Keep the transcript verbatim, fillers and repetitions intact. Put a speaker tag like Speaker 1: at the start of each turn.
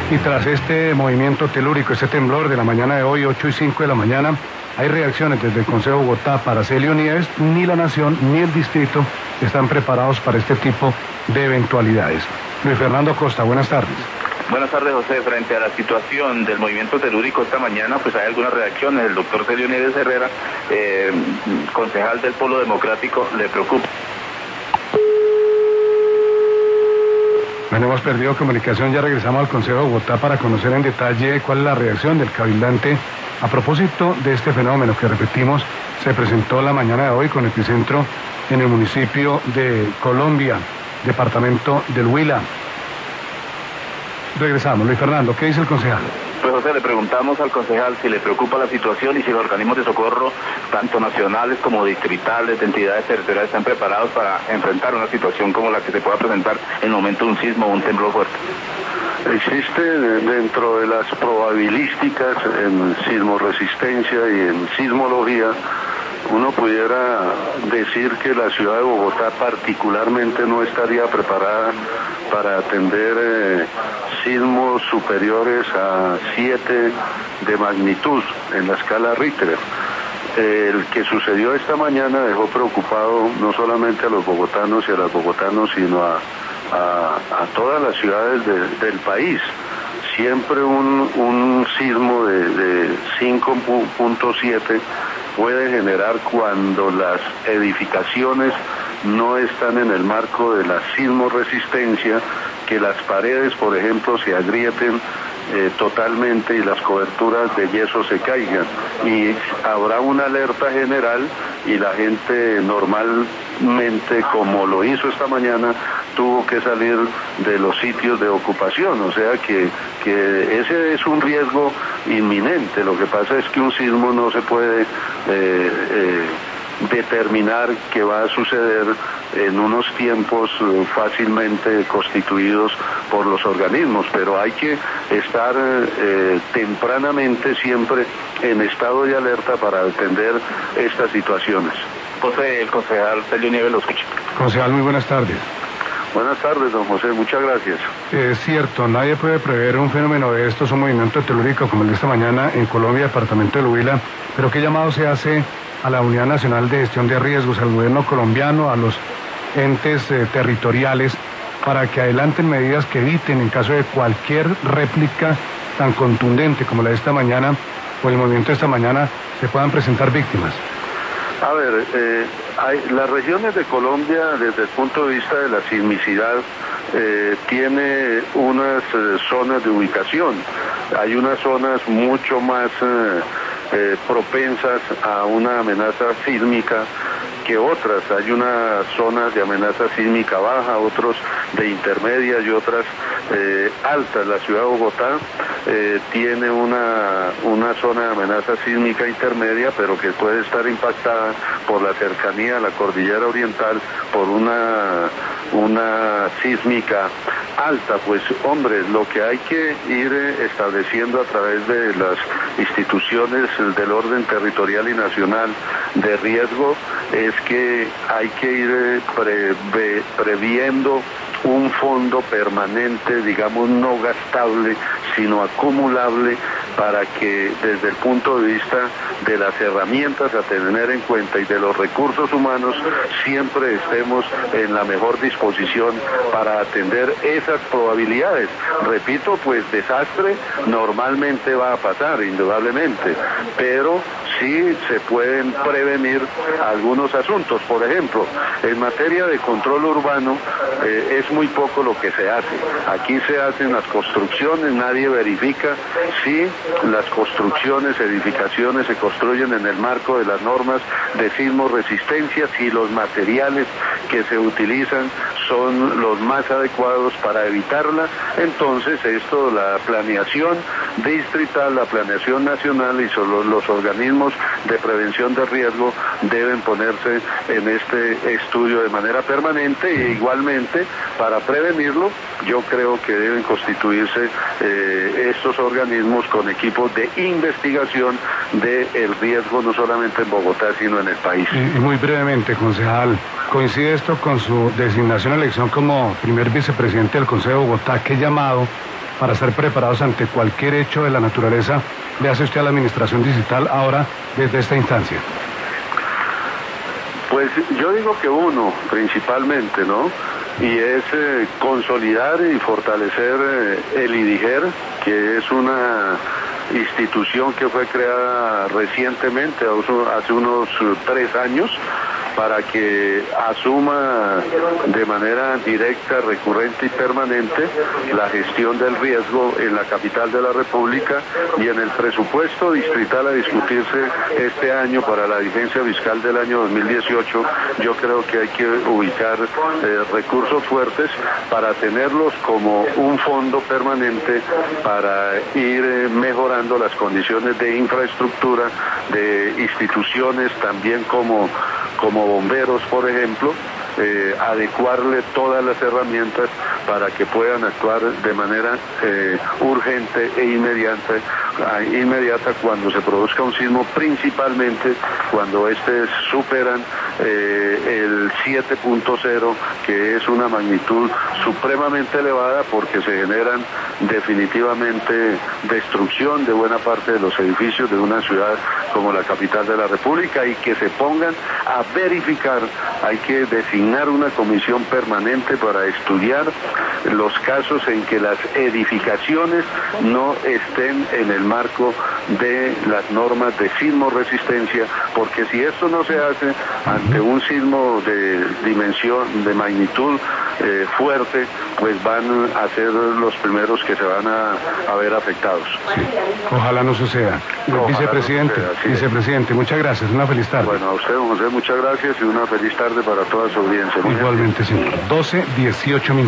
Speaker 1: Y tras este movimiento telúrico, este temblor de la mañana de hoy, ocho y cinco de la mañana, hay reacciones desde el Consejo de Bogotá. Para Celio Nieves, ni la Nación ni el Distrito están preparados para este tipo de eventualidades. Luis Fernando Costa, buenas tardes.
Speaker 2: Buenas tardes, José. Frente a la situación del movimiento telúrico esta mañana, pues hay algunas reacciones. El doctor Celio Nieves Herrera, eh, concejal del Polo Democrático, le preocupa.
Speaker 1: Bueno, hemos perdido comunicación, ya regresamos al Consejo de Bogotá para conocer en detalle cuál es la reacción del cabildante a propósito de este fenómeno que, repetimos, se presentó la mañana de hoy con epicentro en el municipio de Colombia, departamento del Huila. Regresamos. Luis Fernando, ¿qué dice el concejal?
Speaker 2: Pues José, le preguntamos al concejal si le preocupa la situación y si los organismos de socorro, tanto nacionales como distritales, de entidades territoriales, están preparados para enfrentar una situación como la que se pueda presentar en el momento de un sismo o un temblor fuerte.
Speaker 3: Existe dentro de las probabilísticas en sismoresistencia y en sismología, uno pudiera decir que la ciudad de Bogotá particularmente no estaría preparada para atender eh, sismos superiores a siete de magnitud en la escala Richter. El que sucedió esta mañana dejó preocupado no solamente a los bogotanos y a las bogotanos, sino a, a, a todas las ciudades de, del país. Siempre un, un sismo de, de cinco punto siete puede generar, cuando las edificaciones no están en el marco de la sismoresistencia, que las paredes, por ejemplo, se agrieten eh, totalmente y las coberturas de yeso se caigan. Y habrá una alerta general y la gente normalmente, como lo hizo esta mañana, tuvo que salir de los sitios de ocupación. O sea que, que ese es un riesgo inminente. Lo que pasa es que un sismo no se puede eh, eh, determinar que va a suceder en unos tiempos fácilmente constituidos por los organismos, pero hay que estar eh, tempranamente siempre en estado de alerta para atender estas situaciones.
Speaker 2: José, el concejal Celio Nieves lo escucha.
Speaker 1: Concejal, muy buenas tardes.
Speaker 3: Buenas tardes, don José, muchas gracias.
Speaker 1: Es cierto, nadie puede prever un fenómeno de estos, un movimiento telúrico como el de esta mañana en Colombia, departamento del Huila, pero ¿qué llamado se hace a la Unidad Nacional de Gestión de Riesgos, al gobierno colombiano, a los entes eh, territoriales, para que adelanten medidas que eviten, en caso de cualquier réplica tan contundente como la de esta mañana o el movimiento de esta mañana, se puedan presentar víctimas?
Speaker 3: A ver, eh, hay, las regiones de Colombia, desde el punto de vista de la sismicidad, eh, tiene unas eh, zonas de ubicación. Hay unas zonas mucho más eh, eh, propensas a una amenaza sísmica que otras. Hay unas zonas de amenaza sísmica baja, otros de intermedia y otras eh, altas. La ciudad de Bogotá eh, tiene una, una zona de amenaza sísmica intermedia, pero que puede estar impactada por la cercanía a la cordillera oriental por una, una sísmica alta. Pues hombre, lo que hay que ir estableciendo a través de las instituciones del orden territorial y nacional de riesgo es que hay que ir pre, previendo un fondo permanente, digamos, no gastable, sino acumulable, para que desde el punto de vista de las herramientas a tener en cuenta y de los recursos humanos, siempre estemos en la mejor disposición para atender esas probabilidades. Repito, pues desastre normalmente va a pasar, indudablemente, pero sí se pueden prevenir algunos asuntos. Por ejemplo, en materia de control urbano, eh, es muy poco lo que se hace. Aquí se hacen las construcciones, nadie verifica si las construcciones, edificaciones se construyen en el marco de las normas de sismoresistencia, si los materiales que se utilizan son los más adecuados para evitarla. Entonces esto, la planeación distrital, la planeación nacional y solo los organismos de prevención de riesgo deben ponerse en este estudio de manera permanente, e igualmente para prevenirlo yo creo que deben constituirse eh, estos organismos con equipos de investigación del riesgo no solamente en Bogotá sino en el país.
Speaker 1: Y, y muy brevemente, concejal, ¿coincide esto con su designación a elección como primer vicepresidente del Consejo de Bogotá? ¿Qué llamado para estar preparados ante cualquier hecho de la naturaleza le hace usted a la administración distrital ahora desde esta instancia?
Speaker 3: Pues yo digo que uno, principalmente, ¿no? Y es eh, consolidar y fortalecer eh, el IDIGER, que es una institución que fue creada recientemente, hace unos tres años, para que asuma de manera directa, recurrente y permanente la gestión del riesgo en la capital de la República, y en el presupuesto distrital a discutirse este año para la vigencia fiscal del año dos mil dieciocho, yo creo que hay que ubicar eh, recursos fuertes para tenerlos como un fondo permanente para ir eh, mejorando las condiciones de infraestructura de instituciones, también como como bomberos, por ejemplo, eh, adecuarle todas las herramientas para que puedan actuar de manera eh, urgente e inmediata, inmediata cuando se produzca un sismo, principalmente cuando estos superan eh, el siete punto cero, que es una magnitud supremamente elevada porque se generan definitivamente destrucción de buena parte de los edificios de una ciudad como la capital de la República, y que se pongan a verificar, hay que designar una comisión permanente para estudiar los casos en que las edificaciones no estén en el marco de las normas de sismo resistencia, porque si esto no se hace ante un sismo de dimensión, de magnitud eh, fuerte, pues van a ser los primeros que se van a, a ver afectados.
Speaker 1: Sí. Ojalá no suceda. Ojalá vicepresidente, no suceda, sí. Vicepresidente, muchas gracias, una feliz tarde.
Speaker 3: Bueno, a usted, José, muchas gracias y una feliz tarde para toda su audiencia. Muy
Speaker 1: Igualmente, señor. doce, dieciocho minutos.